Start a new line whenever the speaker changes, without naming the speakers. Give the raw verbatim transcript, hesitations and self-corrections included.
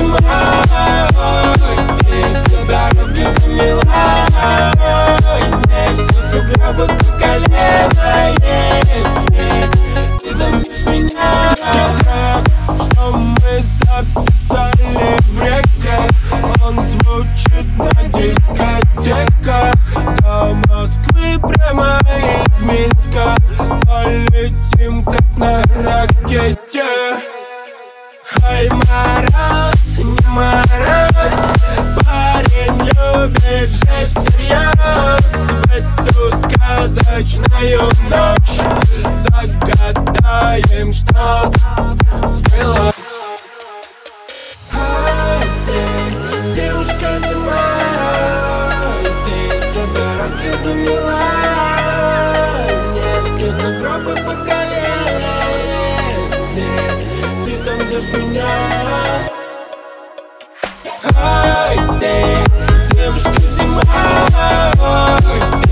зима. Ой, ты все дороги замела. Мне все сугробы по колено. Если ты дождешь меня, что мы записали в реках, он звучит на дискотеках. До Москвы прямо из Минска полетим как на ракете. Ай, мороз, не мороз, парень любит же всерьез. В эту сказочную ночь загадаем, чтоб сбылось. Ай, ты, девушка зима, ты все дороги замела. Мне все сугробы по колено, если ты там ждешь меня. Ай, ты, девушка зима, ой,